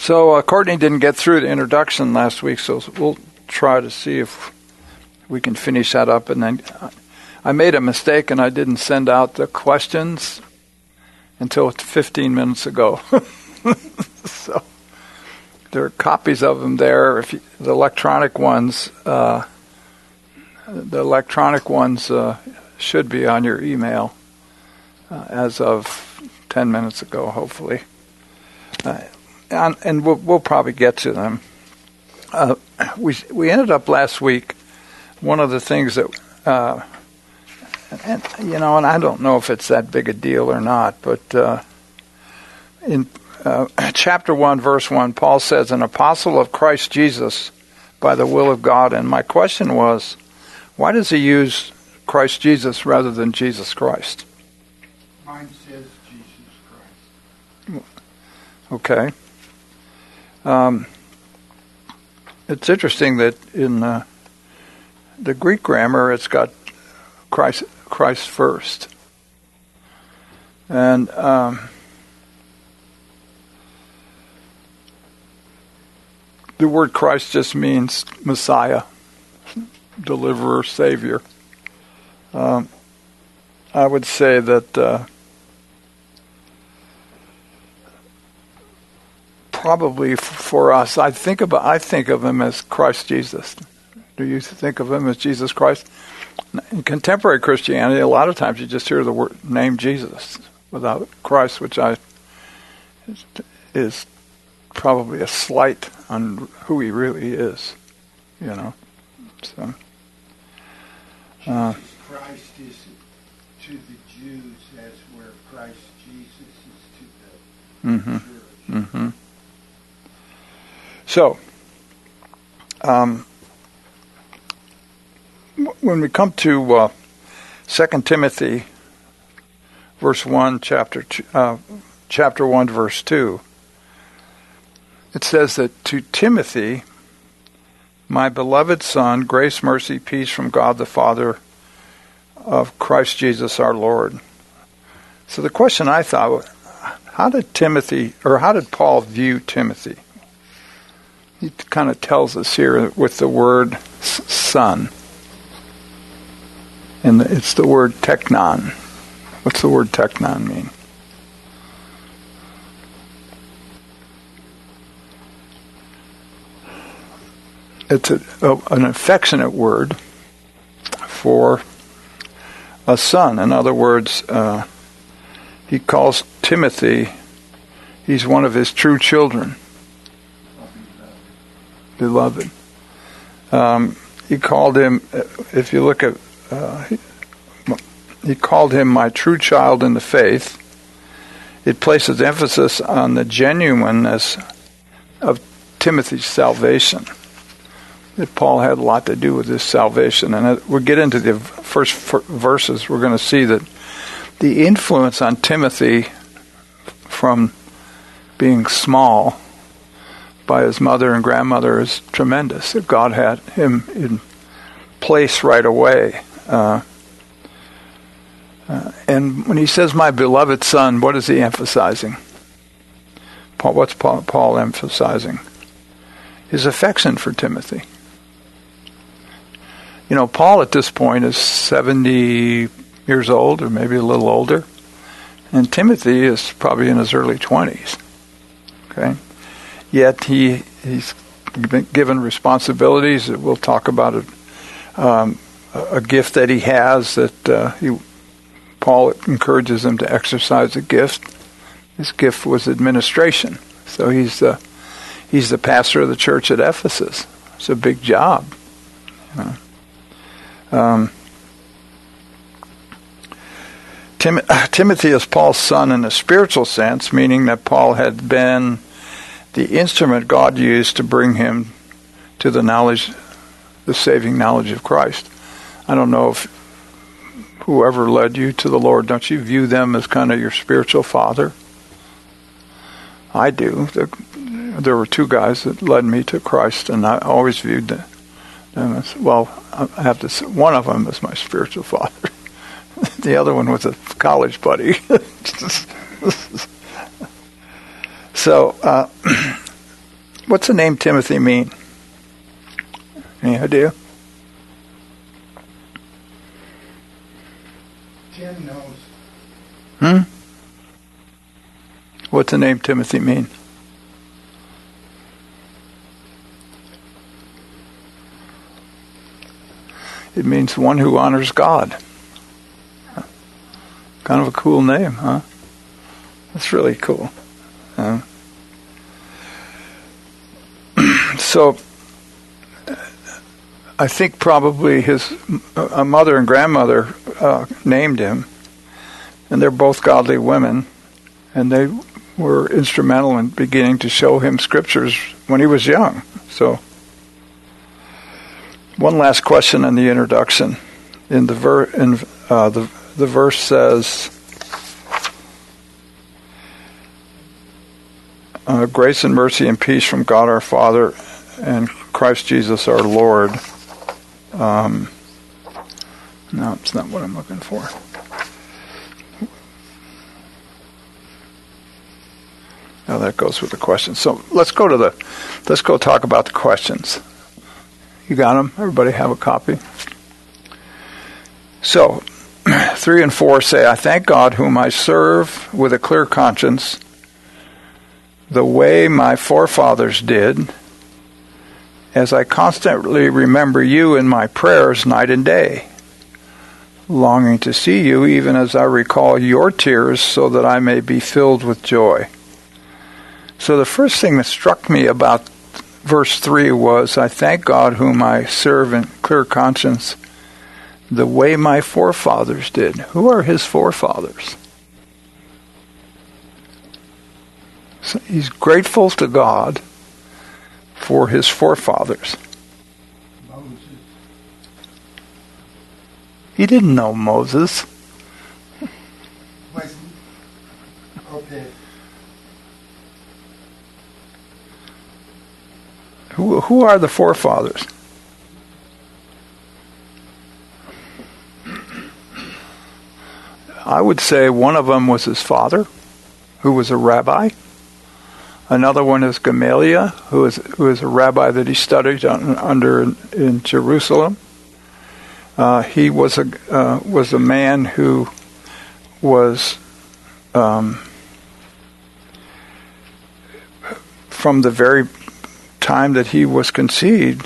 So Courtney didn't get through the introduction last week, so we'll try to see if we can finish that up. And then I made a mistake, and I didn't send out the questions until 15 minutes ago. So there are copies of them there. The electronic ones should be on your email as of 10 minutes ago, hopefully. And we'll probably get to them. We ended up last week. One of the things that, and I don't know if it's that big a deal or not, but in chapter 1, verse 1, Paul says, "An apostle of Christ Jesus by the will of God." And my question was, why does he use Christ Jesus rather than Jesus Christ? Mine says Jesus Christ. Okay. It's interesting that in the Greek grammar, it's got Christ first. And the word Christ just means Messiah, deliverer, Savior. I would say that probably for us, I think of him as Christ Jesus. Do you think of him as Jesus Christ? In contemporary Christianity, a lot of times you just hear the word name Jesus without Christ, which is probably a slight on who he really is, So, Christ is to the Jews as where Christ Jesus is to the church. Mm-hmm. So, when we come to 2 Timothy, verse 1, chapter 1, verse 2, it says that to Timothy, my beloved son, grace, mercy, peace from God the Father of Christ Jesus our Lord. So the question I thought, how did Paul view Timothy? He kind of tells us here with the word son. And it's the word teknon. What's the word teknon mean? It's an affectionate word for a son. In other words, he calls Timothy, he's one of his true children. Beloved. He called him, if you look at, he called him my true child in the faith. It places emphasis on the genuineness of Timothy's salvation. That Paul had a lot to do with his salvation. And we'll get into the first verses. We're going to see that the influence on Timothy from being small by his mother and grandmother is tremendous. That God had him in place right away. And when he says, my beloved son, what is he emphasizing? What's Paul emphasizing? His affection for Timothy. Paul at this point is 70 years old, or maybe a little older. And Timothy is probably in his early 20s. Okay? Yet he's been given responsibilities. We'll talk about it. A gift that he has that Paul encourages him to exercise a gift. His gift was administration. So he's the pastor of the church at Ephesus. It's a big job. Timothy is Paul's son in a spiritual sense, meaning that Paul had been the instrument God used to bring him to the saving knowledge of Christ. I don't know if whoever led you to the Lord, don't you view them as kind of your spiritual father? I do. There were two guys that led me to Christ, and I always viewed them as, I have to say, one of them is my spiritual father. The other one was a college buddy. So, What's the name Timothy mean? Any idea? Tim knows. What's the name Timothy mean? It means one who honors God. Kind of a cool name, huh? That's really cool. So, I think probably his mother and grandmother named him, and they're both godly women, and they were instrumental in beginning to show him scriptures when he was young. So, one last question in the introduction. In the verse says, "Grace and mercy and peace from God our Father and Christ Jesus our Lord." No, it's not what I'm looking for. No, that goes with the questions. So let's go talk about the questions. You got them? Everybody have a copy? So, 3 and 4 say, "I thank God whom I serve with a clear conscience, the way my forefathers did, as I constantly remember you in my prayers night and day, longing to see you even as I recall your tears so that I may be filled with joy." So the first thing that struck me about verse 3 was, "I thank God whom I serve in clear conscience, the way my forefathers did." Who are his forefathers? So he's grateful to God for his forefathers. Moses. He didn't know Moses. Okay. Who are the forefathers? I would say one of them was his father, who was a rabbi. Another one is Gamaliel, who is a rabbi that he studied under in Jerusalem. He was a man who was from the very time that he was conceived,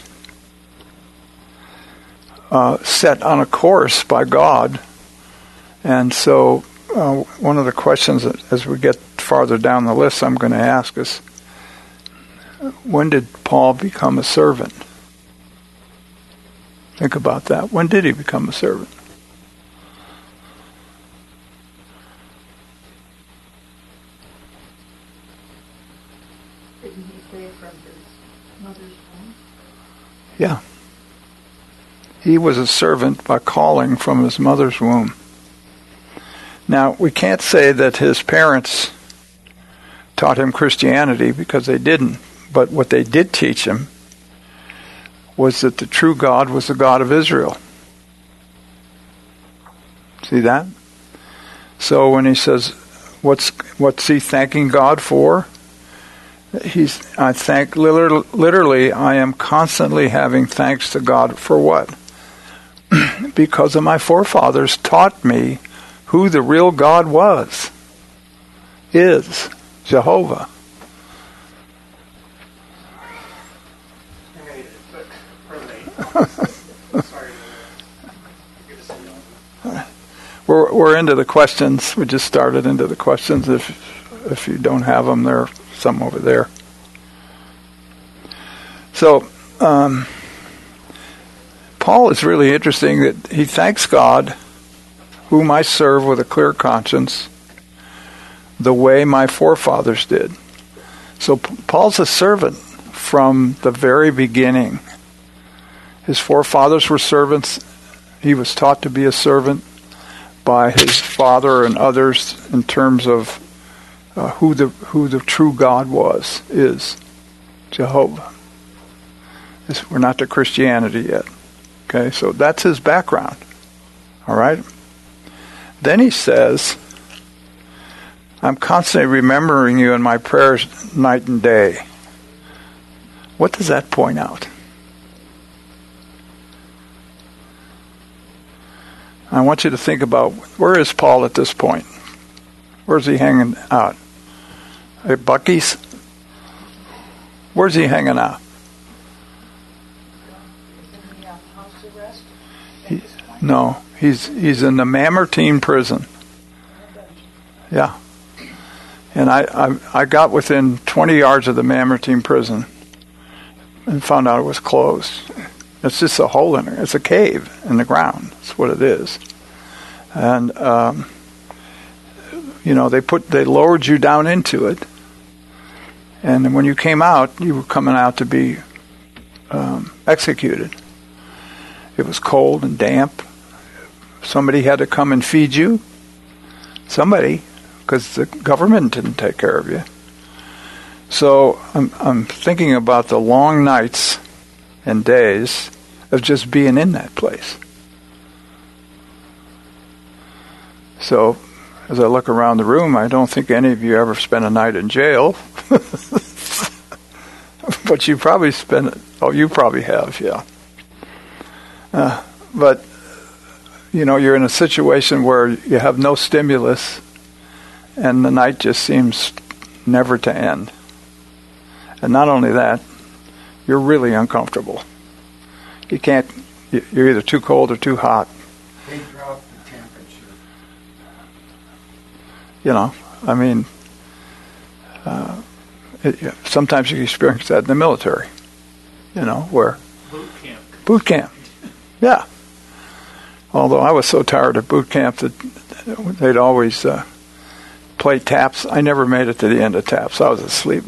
set on a course by God. And so one of the questions as we get farther down the list I'm going to ask is, when did Paul become a servant? Think about that. When did he become a servant? Didn't he say from his mother's womb? Yeah. He was a servant by calling from his mother's womb. Now, we can't say that his parents taught him Christianity, because they didn't. But what they did teach him was that the true God was the God of Israel. See that? So when he says, what's he thanking God for? Literally, I am constantly having thanks to God for what? Because of my forefathers taught me who the real God is Jehovah. We're into the questions. We just started into the questions. If you don't have them, there are some over there. So Paul is really interesting that he thanks God, whom I serve with a clear conscience, the way my forefathers did. So Paul's a servant from the very beginning. His forefathers were servants. He was taught to be a servant by his father and others in terms of who the true God is Jehovah. We're not to Christianity yet. Okay, so that's his background. All right? Then he says, I'm constantly remembering you in my prayers night and day. What does that point out? I want you to think about, where is Paul at this point? Where's he hanging out? At Buc-ee's? Where's he hanging out? No, he's in the Mamertine prison. Yeah. And I got within 20 yards of the Mamertine prison and found out it was closed. It's just a hole in it. It's a cave in the ground. That's what it is. And they lowered you down into it. And when you came out, you were coming out to be executed. It was cold and damp. Somebody had to come and feed you. Somebody, because the government didn't take care of you. So I'm thinking about the long nights and days of just being in that place. So as I look around the room, I don't think any of you ever spent a night in jail. But you probably you probably have, yeah. But, you're in a situation where you have no stimulus and the night just seems never to end. And not only that, you're really uncomfortable. You're either too cold or too hot. They drop the temperature. Sometimes you experience that in the military, where... Boot camp. Yeah. Although I was so tired of boot camp that they'd always play taps. I never made it to the end of taps. I was asleep.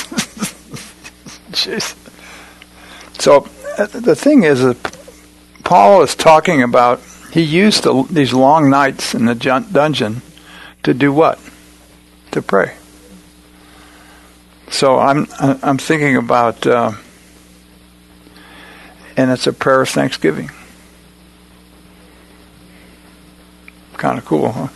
Jeez. So the thing is that Paul is talking about, he used these long nights in the dungeon to do what? To pray. So I'm thinking about, and it's a prayer of thanksgiving. Kind of cool, huh?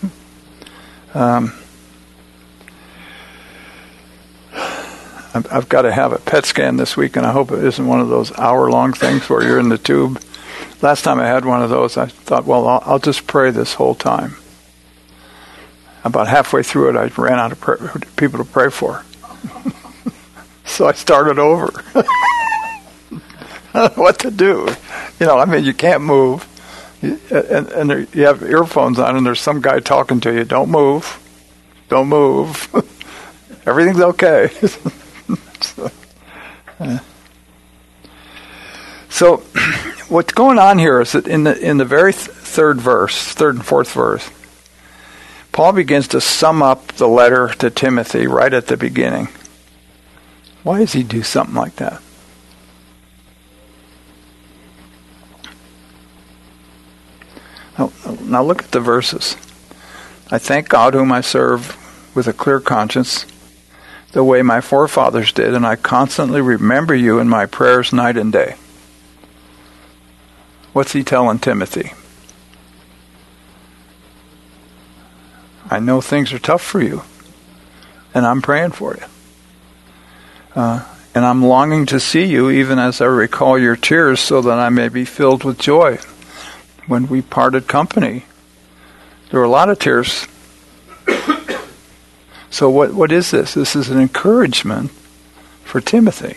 I've got to have a PET scan this week, and I hope it isn't one of those hour-long things where you're in the tube. Last time I had one of those, I thought, well, I'll just pray this whole time. About halfway through it, I ran out of people to pray for. So I started over. I don't know what to do. You can't move. And you have earphones on, and there's some guy talking to you. Don't move. Don't move. Everything's okay. So what's going on here is that in the very third and fourth verse, Paul begins to sum up the letter to Timothy right at the beginning. Why does he do something like that? Now look at the verses. I thank God whom I serve with a clear conscience, the way my forefathers did, and I constantly remember you in my prayers night and day. What's he telling Timothy? I know things are tough for you, and I'm praying for you. And I'm longing to see you even as I recall your tears so that I may be filled with joy. When we parted company, there were a lot of tears. So what is this? This is an encouragement for Timothy.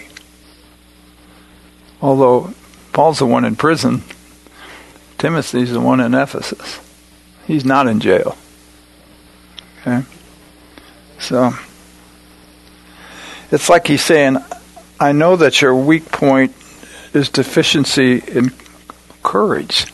Although Paul's the one in prison, Timothy's the one in Ephesus. He's not in jail. Okay? So it's like he's saying, I know that your weak point is deficiency in courage.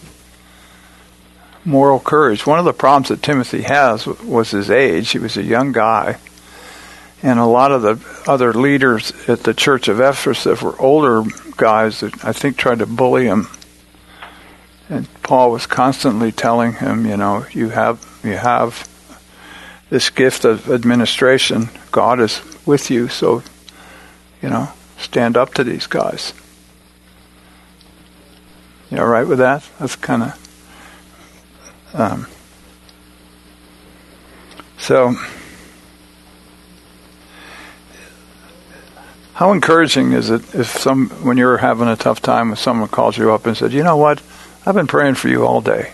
Moral courage. One of the problems that Timothy has was his age. He was a young guy. And a lot of the other leaders at the church of Ephesus were older guys that I think tried to bully him. And Paul was constantly telling him, you have this gift of administration. God is with you, so, stand up to these guys. You all right with that? That's kind of... How encouraging is it if when you're having a tough time, if someone calls you up and said, "You know what? I've been praying for you all day."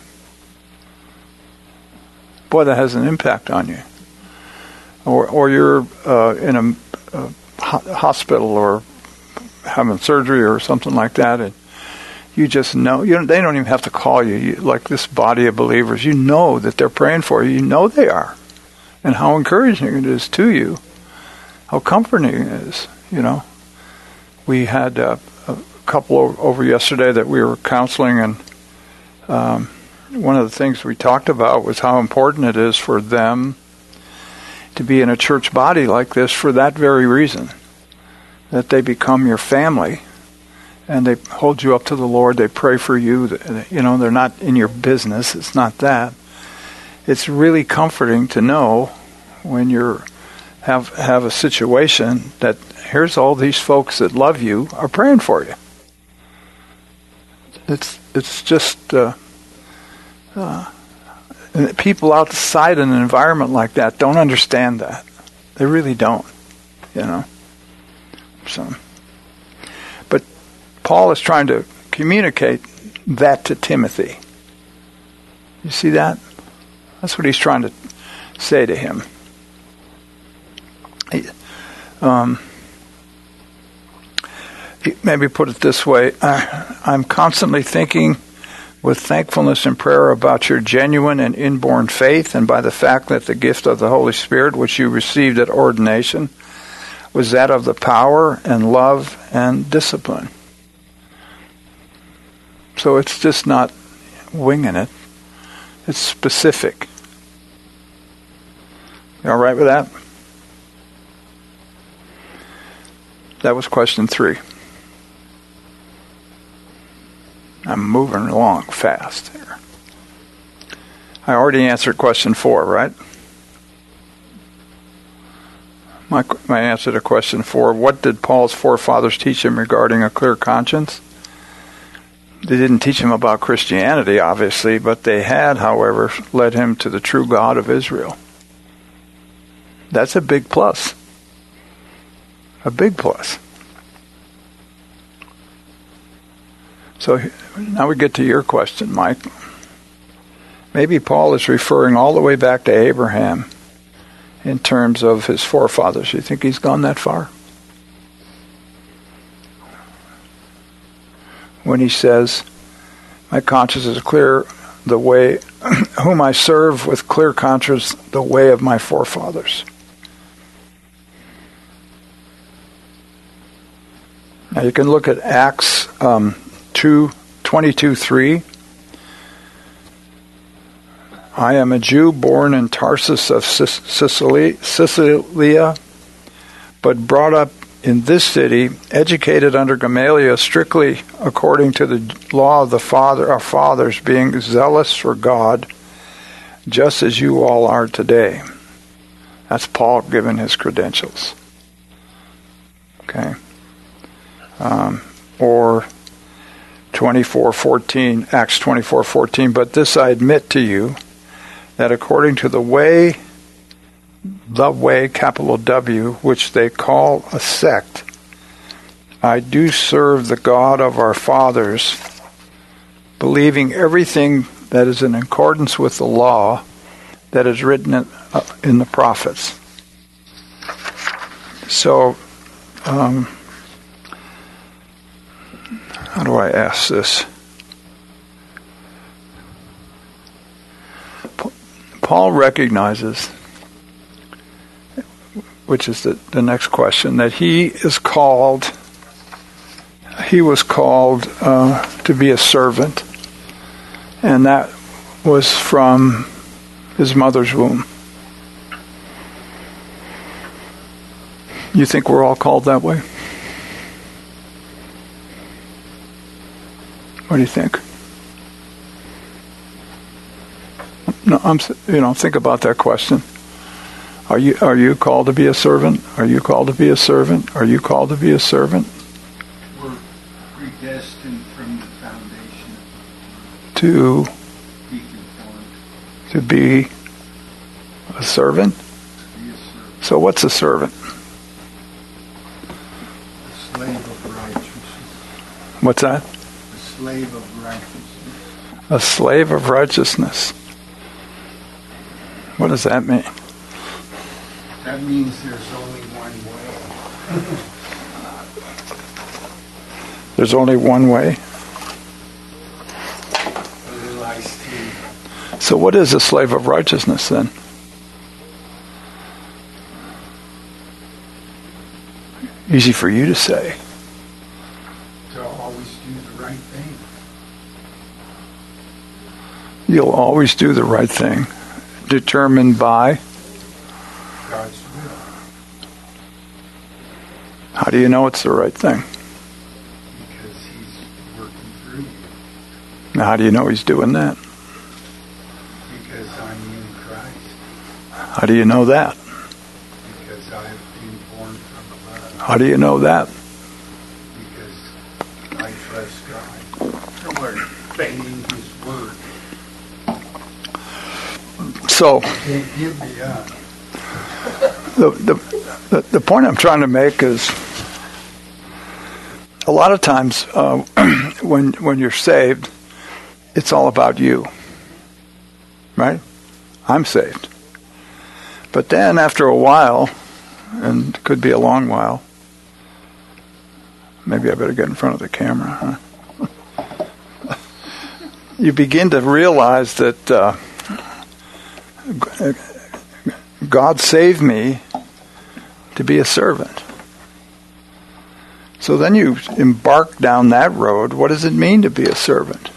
Boy, that has an impact on you. Or you're in a hospital or having surgery or something like that, and you just know. They don't even have to call you. Like this body of believers, you know that they're praying for you. You know they are. And how encouraging it is to you. How comforting it is, We had a couple over yesterday that we were counseling, and one of the things we talked about was how important it is for them to be in a church body like this for that very reason, that they become your family, and they hold you up to the Lord, they pray for you, they're not in your business, it's not that. It's really comforting to know when you have a situation that here's all these folks that love you are praying for you. It's just people outside an environment like that don't understand that. They really don't, So, but Paul is trying to communicate that to Timothy. You see that? That's what he's trying to say to him. Maybe put it this way. I'm constantly thinking with thankfulness and prayer about your genuine and inborn faith, and by the fact that the gift of the Holy Spirit, which you received at ordination, was that of the power and love and discipline. So it's just not winging it. It's specific. You all right with that? That was question 3. I'm moving along fast here. I already answered question 4, right? My answer to question 4, what did Paul's forefathers teach him regarding a clear conscience? They didn't teach him about Christianity, obviously, but they had, however, led him to the true God of Israel. That's a big plus. A big plus. So now we get to your question, Mike. Maybe Paul is referring all the way back to Abraham in terms of his forefathers. You think he's gone that far? When he says, my conscience is clear, the way whom I serve with clear conscience, the way of my forefathers. Now you can look at Acts 22:3. I am a Jew born in Tarsus of Cilicia, but brought up in this city, educated under Gamaliel strictly according to the law of our fathers, being zealous for God, just as you all are today. That's Paul giving his credentials. Okay. Or 24:14, Acts 24:14. But this I admit to you, that according to the way, capital W, which they call a sect, I do serve the God of our fathers, believing everything that is in accordance with the law that is written in the prophets. So, how do I ask this? Paul recognizes, which is the next question, that he was called to be a servant, and that was from his mother's womb. You think we're all called that way? What do you think? No, think about that question. Are you called to be a servant? Are you called to be a servant? Are you called to be a servant? We're predestined from the foundation to be conformed. To be a servant? To be a servant. So what's a servant? slave of righteousness. What's that? A slave of righteousness. A slave of righteousness. What does that mean? That means there's only one way. There's only one way. A little iced tea. So what is a slave of righteousness then? Easy for you to say. To always do the right thing. You'll always do the right thing. Determined by? God's will. How do you know it's the right thing? Because He's working through you. Now, how do you know he's doing that? Because I'm in Christ. How do you know that? Because I've been born from above. How do you know that? Because I trust God. Or obeying His word. So, Can't give me up. the point I'm trying to make is a lot of times when you're saved, it's all about you. Right? I'm saved. But then after a while, and it could be a long while, maybe I better get in front of the camera, huh? You begin to realize that God saved me to be a servant. So then you embark down that road. What does it mean to be a servant?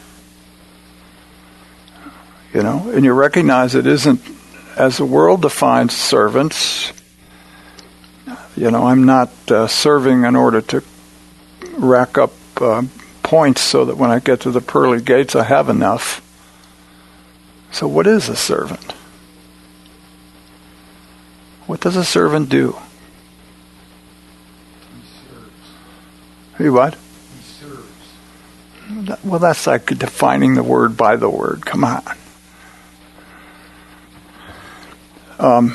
You know, and you recognize it isn't, as the world defines servants, you know, I'm not serving in order to rack up points so that when I get to the pearly gates I have enough. So what is a servant? What does a servant do? He serves. He what? He serves. Well, that's like defining the word by the word. Come on. He does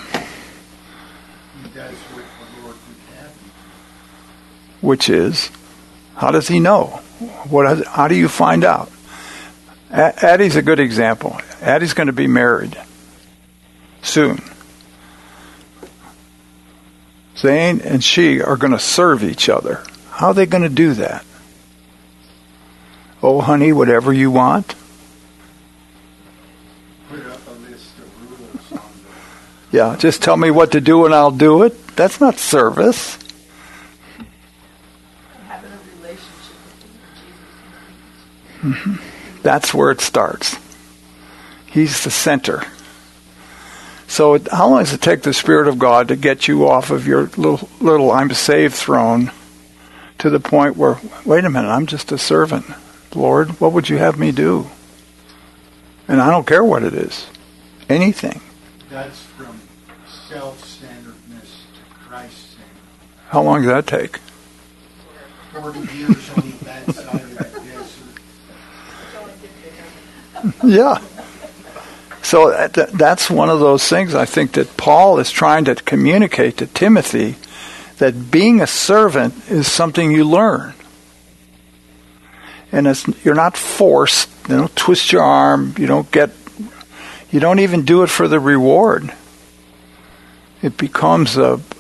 what the Lord would have him. Which is, how does he know? How do you find out? Addie's a good example. Addie's going to be married soon. Zane and she are going to serve each other. How are they going to do that? Oh, honey, whatever you want. Put up a list of rules on Yeah, just tell me what to do and I'll do it. That's not service. Having a relationship with Jesus. That's where it starts. He's the center. So how long does it take the Spirit of God to get you off of your little I'm saved throne to the point where, wait a minute, I'm just a servant. Lord, what would you have me do? And I don't care what it is. Anything. That's from self-centeredness to Christ-centered. How long does that take? 40 years on the bad side of the desert. Yeah. So that's one of those things I think that Paul is trying to communicate to Timothy, that being a servant is something you learn. And you're not forced. You don't twist your arm. You don't even do it for the reward. It becomes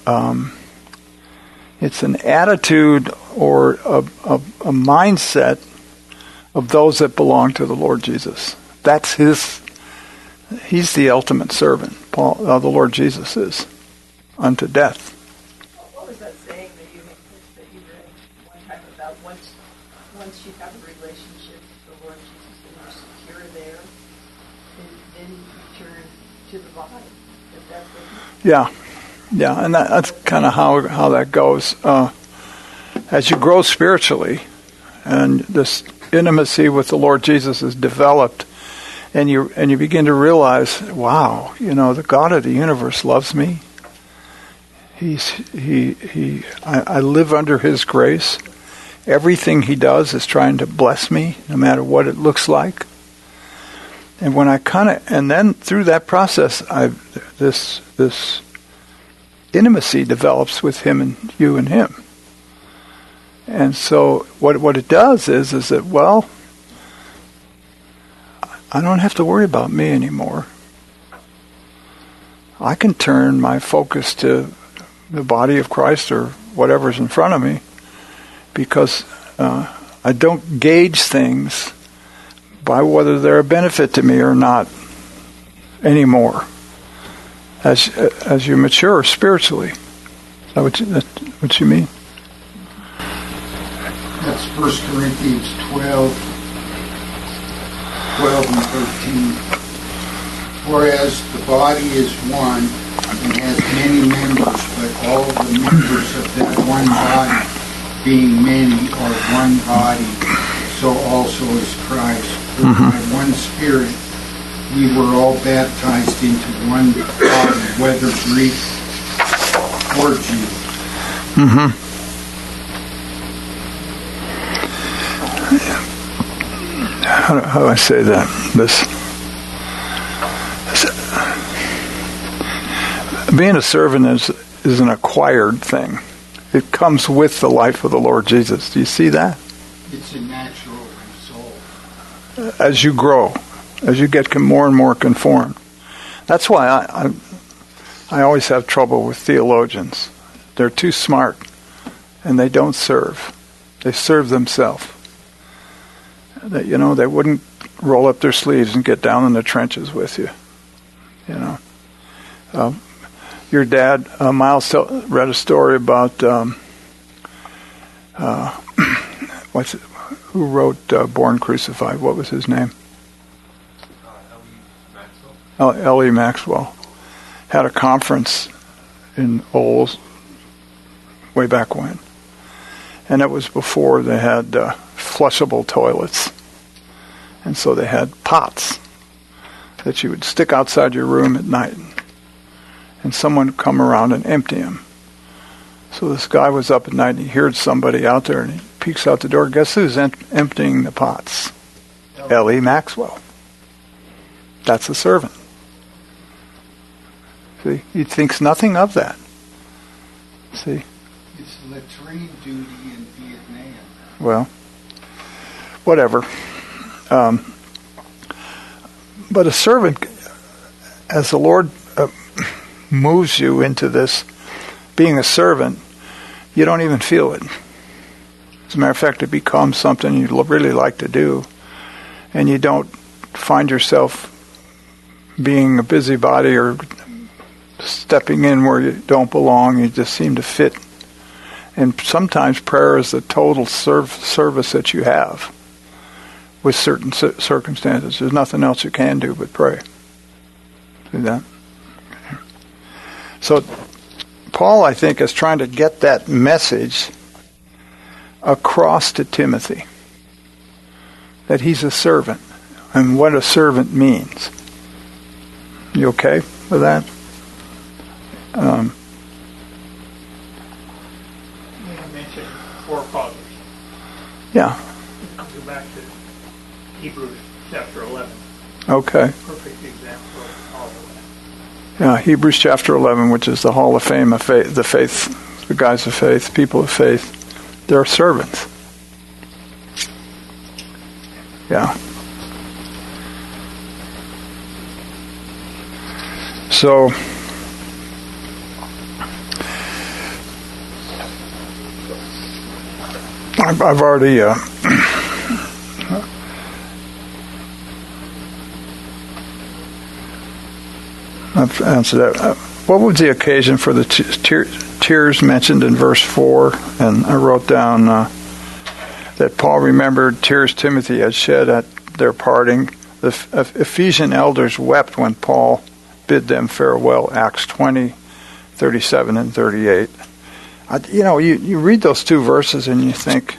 it's an attitude or a mindset of those that belong to the Lord Jesus. That's He's the ultimate servant. The Lord Jesus is unto death. What was that saying that you read one time about once you have a relationship with the Lord Jesus and you're secure there, then you turn to the vine. Is that what Yeah, and that's kind of how that goes. As you grow spiritually, and this intimacy with the Lord Jesus is developed, and you begin to realize, wow, the God of the universe loves me. I live under His grace. Everything He does is trying to bless me, no matter what it looks like. And when and then through that process, this intimacy develops with Him and you and Him. And so what it does is that, well, I don't have to worry about me anymore. I can turn my focus to the body of Christ or whatever's in front of me, because I don't gauge things by whether they're a benefit to me or not anymore. As you mature spiritually. Is that what you mean? That's 1 Corinthians 12 and 13. Whereas the body is one and has many members, but all the members of that one body, being many, are one body, so also is Christ. For by one Spirit we were all baptized into one body, whether Greek or Jew. How do I say that? Being a servant is an acquired thing. It comes with the life of the Lord Jesus. Do you see that? It's a natural soul. As you grow, as you get more and more conformed. That's why I always have trouble with theologians. They're too smart, and they don't serve. They serve themselves. They wouldn't roll up their sleeves and get down in the trenches with you. Your dad, Miles, read a story about who wrote Born Crucified? What was his name? L.E. Maxwell. Had a conference in Olds way back when. And it was before they had flushable toilets. And so they had pots that you would stick outside your room at night. And someone would come around and empty them. So this guy was up at night and he heard somebody out there and he peeks out the door. Guess who's emptying the pots? L.E. Maxwell. That's a servant. See, he thinks nothing of that. See? It's latrine duty in Vietnam. Well, whatever. But a servant, as the Lord moves you into this being a servant, you don't even feel it. As a matter of fact, it becomes something you really like to do, and you don't find yourself being a busybody or stepping in where you don't belong. You just seem to fit. And sometimes prayer is the total service that you have with certain circumstances. There's nothing else you can do but pray. See that? Okay. So Paul, I think, is trying to get that message across to Timothy, that he's a servant and what a servant means. You okay with that? You mentioned forefathers. Yeah. I'll go back to Hebrews chapter 11. Okay. Perfect example of all of Yeah, Hebrews chapter 11, which is the Hall of Fame of faith, the guys of faith, people of faith. They're servants. Yeah. So, I've already I've answered that. What was the occasion for the tears mentioned in verse 4? And I wrote down that Paul remembered tears Timothy had shed at their parting. The Ephesian elders wept when Paul bid them farewell, Acts 20, 37 and 38. You read those two verses and you think,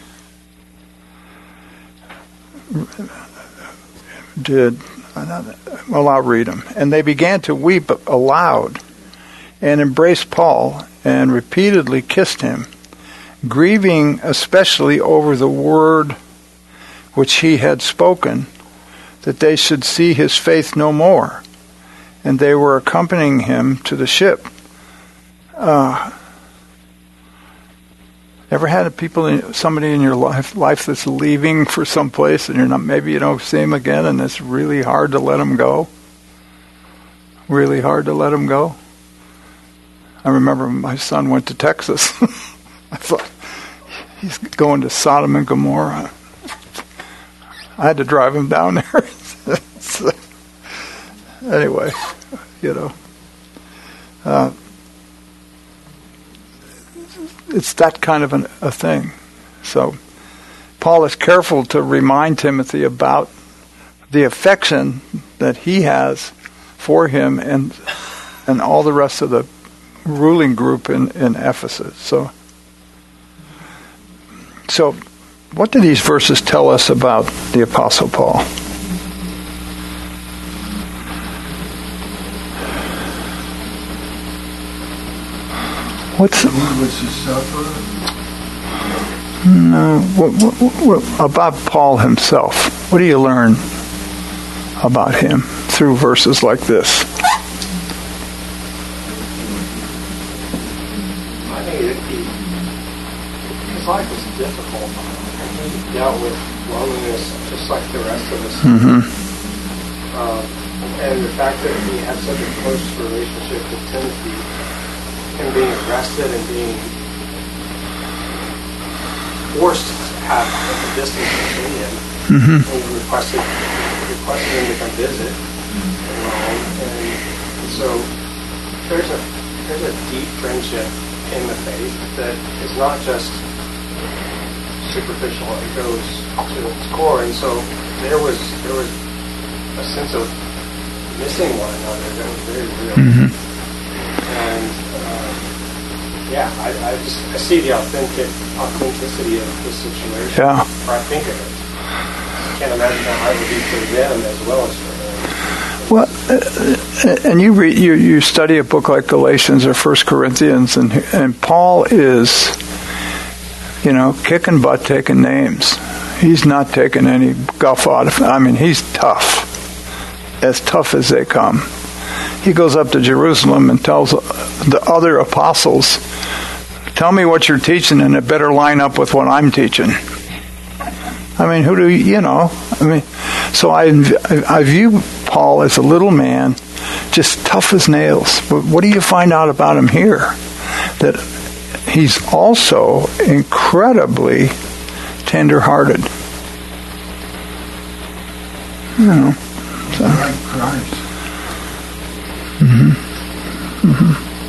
well, I'll read them. And they began to weep aloud and embraced Paul and repeatedly kissed him, grieving especially over the word which he had spoken, that they should see his faith no more. And they were accompanying him to the ship. Ever had somebody in your life that's leaving for some place and maybe you don't see them again, and it's really hard to let them go? Really hard to let them go? I remember my son went to Texas. I thought, he's going to Sodom and Gomorrah. I had to drive him down there. So, anyway, it's that kind of a thing. So Paul is careful to remind Timothy about the affection that he has for him and all the rest of the ruling group in Ephesus. So what do these verses tell us about the Apostle Paul? He was a sufferer. No, what about Paul himself? What do you learn about him through verses like this? I think his life was difficult. He dealt with loneliness just like the rest of us. Mm-hmm. And the fact that he had such a close relationship with Timothy, him being arrested and being forced to have a distance between him, Mm-hmm. and he requested him to come visit in Rome, and so there's a deep friendship in the faith that is not just superficial; it goes to its core, and so there was a sense of missing one another that was very real. Mm-hmm. And I see the authenticity of the situation. Yeah. Or I think of it. I can't imagine how hard it would be for them as well as for them. Well, and you study a book like Galatians or 1 Corinthians, and Paul is, kicking butt, taking names. He's not taking any guff out of it. I mean, he's tough as they come. He goes up to Jerusalem and tells the other apostles, tell me what you're teaching and it better line up with what I'm teaching. I mean, so I view Paul as a little man, just tough as nails. But what do you find out about him here? That he's also incredibly tender-hearted. Like Christ. Mm-hmm. Mm-hmm.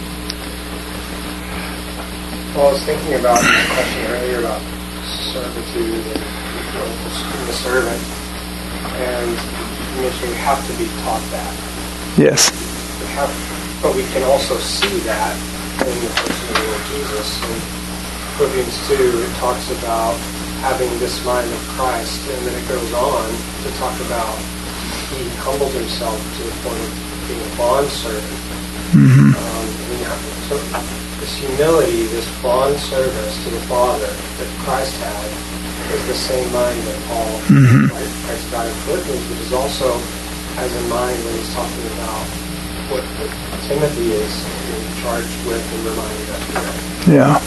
Well, I was thinking about the question earlier about servitude and the servant, and you mentioned we have to be taught that. Yes. But we can also see that in the person of the Lord Jesus. In Philippians 2, it talks about having this mind of Christ, and then it goes on to talk about he humbled himself to the point of being a bondservant. Mm-hmm. So this humility, this bond service to the Father that Christ had, is the same mind that Paul, Christ got in Philippians, which is also has in mind when he's talking about what Timothy is charged with and reminded us of. Yeah.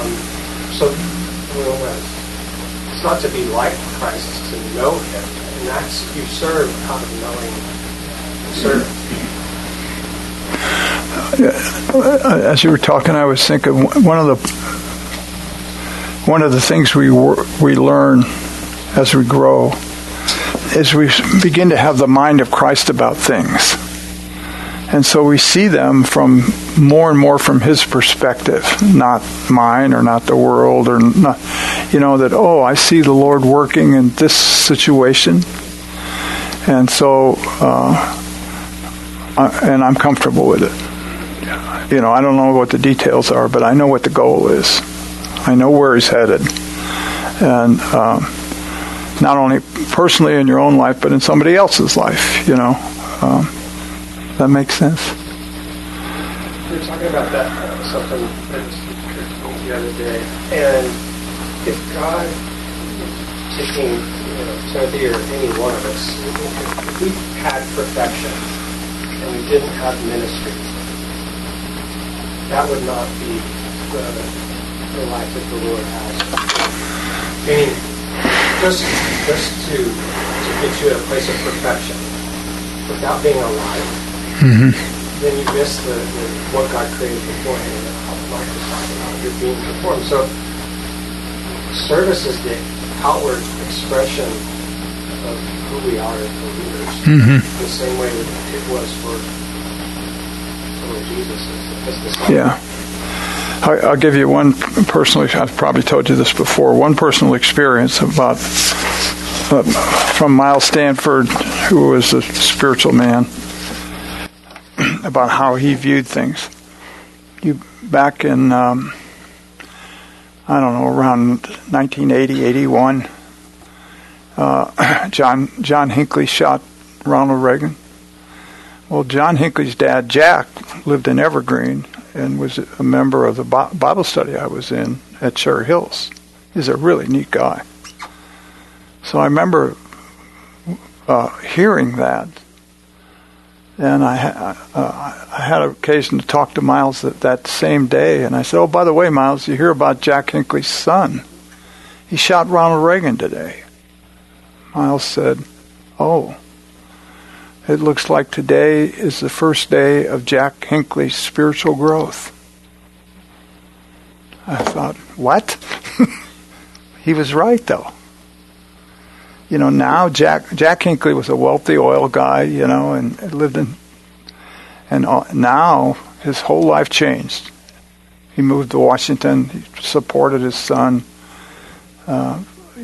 It's not to be like Christ, it's to know him. And that's, you serve out of knowing the servant. As you were talking, I was thinking one of the things we learn as we grow is we begin to have the mind of Christ about things, and so we see them from more and more from His perspective, not mine or not the world or not. That I see the Lord working in this situation, and so and I'm comfortable with it. I don't know what the details are, but I know what the goal is. I know where He's headed. And not only personally in your own life, but in somebody else's life, that makes sense? We were talking about that, something that was the other day. And if God, taking Timothy or any one of us, if we had perfection and we didn't have ministry, that would not be the the life that the Lord has. Meaning, just to get you at a place of perfection, without being alive, then you miss the what God created beforehand and how life is talking about. You're being performed. So, service is the outward expression of who we are as believers. The same way that it was for Lord Jesus as disciples. Yeah. I'll give you one personal, I've probably told you this before, one personal experience about from Miles Stanford, who was a spiritual man, about how he viewed things. Back in, around 1980, 81, John Hinckley shot Ronald Reagan. Well, John Hinckley's dad, Jack, lived in Evergreen and was a member of the Bible study I was in at Cherry Hills. He's a really neat guy. So I remember hearing that, and I had an occasion to talk to Miles that same day, and I said, "Oh, by the way, Miles, you hear about Jack Hinckley's son? He shot Ronald Reagan today." Miles said, "Oh, it looks like today is the first day of Jack Hinckley's spiritual growth." I thought, what? He was right, though. Now Jack Hinckley was a wealthy oil guy, and lived in, and now his whole life changed. He moved to Washington. He supported his son. I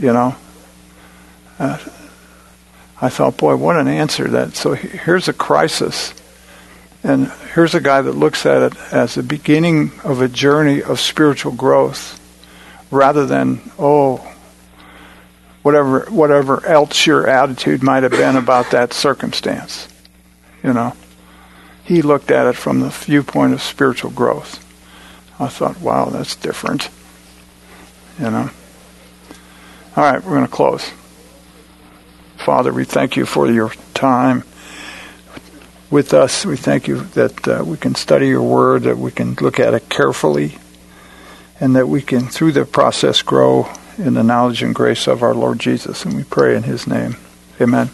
thought, boy, what an answer that. So here's a crisis, and here's a guy that looks at it as the beginning of a journey of spiritual growth, rather than whatever else your attitude might have been about that circumstance. He looked at it from the viewpoint of spiritual growth. I thought, wow, that's different. All right, we're going to close. Father, we thank you for your time with us. We thank you that we can study your word, that we can look at it carefully, and that we can, through the process, grow in the knowledge and grace of our Lord Jesus. And we pray in his name. Amen.